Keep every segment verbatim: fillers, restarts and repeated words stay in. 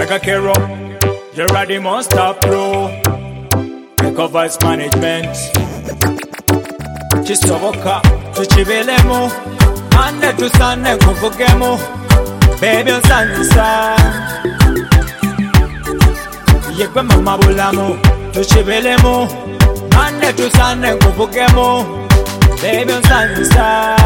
Mega Kero, you're the monster pro. Eco Vice Management. Chisoboka, tuchibelemo. Ande tusane kuvugemo. Baby onsanisa. Yekwe mama bulamo. Tuchibelemo. Ande tusane kuvugemo. Baby onsanisa.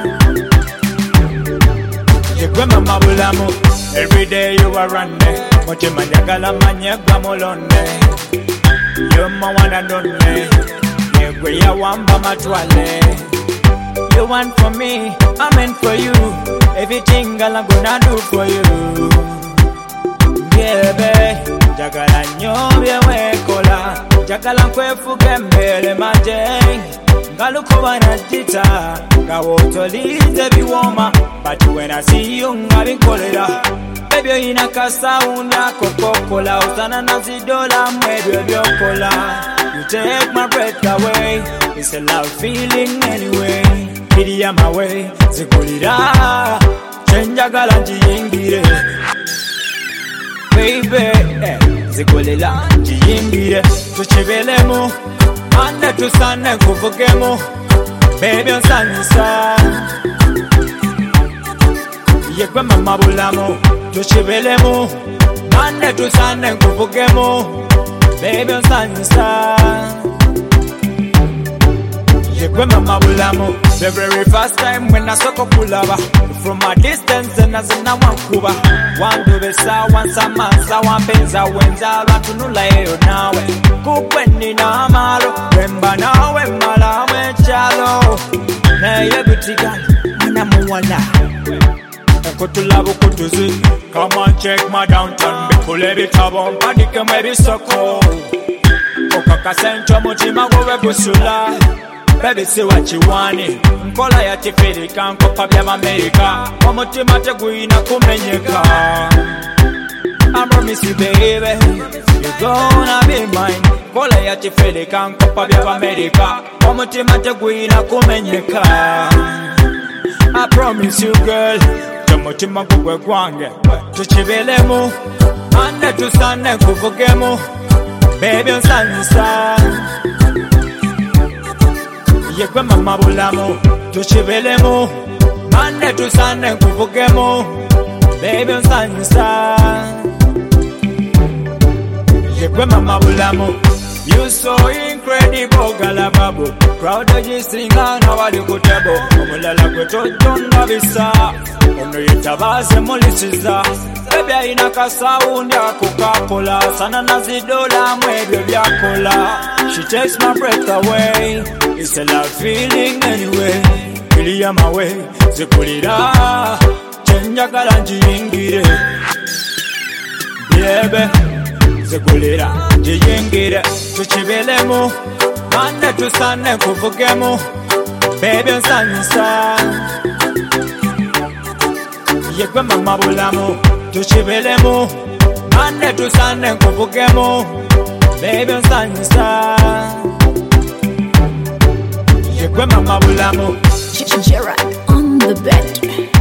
Yekwe mama bulamo. Every day you are running. Moche manjagala manyegwa molonde. You're my one and only. Yekwe ya wamba matwale. You want for me, I meant for you. Everything I'm gonna do for you. Yeah, babe. Jagala nyobye wekola. Jagala kwefuke mbele majeng. Ngalukuba na jita. Gawotolize biwoma. But when I see you, ngabinkolera. Baby, you in a casa unda kokokola. Usana nazidola mwebyo byokola. You take my breath away. It's a love feeling anyway. Kiri my way, zikulira. Chenjagala njiyingire. Baby, eh, zikulira njiyingire. Tuchibelemo, ande tusane kuvugemo. Baby onsanisa. Yekwe mama bulamo. Tuchibelemo, ande tusane kuvugemo. Baby onsanisa. Yekwe mama bulamo. The very first time when I saw Kulaba. From a distance and as in a one kuba. One do besa, one samasa, one penza, wenza, ratunula eo nawe. Kukweni na amalo, wemba na wemala, wechalo. Na yebutika, mana muwala. Kutulabu kutuzi. Come on, check my downtown. Bikule bitabon, padike mebi soko. Okaka sencho mutima gowe busula. Baby, say what you want it. Nkola ya tifirika, nkopa bya America. Omutima teguina kumenyeka. I promise you, baby, you're gonna be mine. Nkola ya tifirika, nkopa bya America. Omutima teguina kumenyeka. I promise you, girl, omutima gugwe gwange. Tuchibelemo, ande tusane kuvugemo. Baby onsanisa. Yekwe mama bulamo, tuchibelemo. Ande tusane kuvugemo. Baby onsanisa. Yekwe mama bulamo. You so incredible, galababo. Crowd of you sing on our little table. Omulala kwetojonda bisa. Ono yitabaze mulisiza. Baby aina kasaundi akukakola. Sana nazidola mwebyo byakola. She takes my breath away. It's a love feeling anyway. Kiri my way. Zikulira. Chenjagala njiyingire. Baby. Zikulira. Njiyingire. Tuchibelemo. Ande tusane kuvugemo. Baby onsanisa. Yekwe mama bulamo. Tuchibelemo. Ande tusane kuvugemo. Baby onsanisa. Yekwe mama bulamo. Gerard on the bed.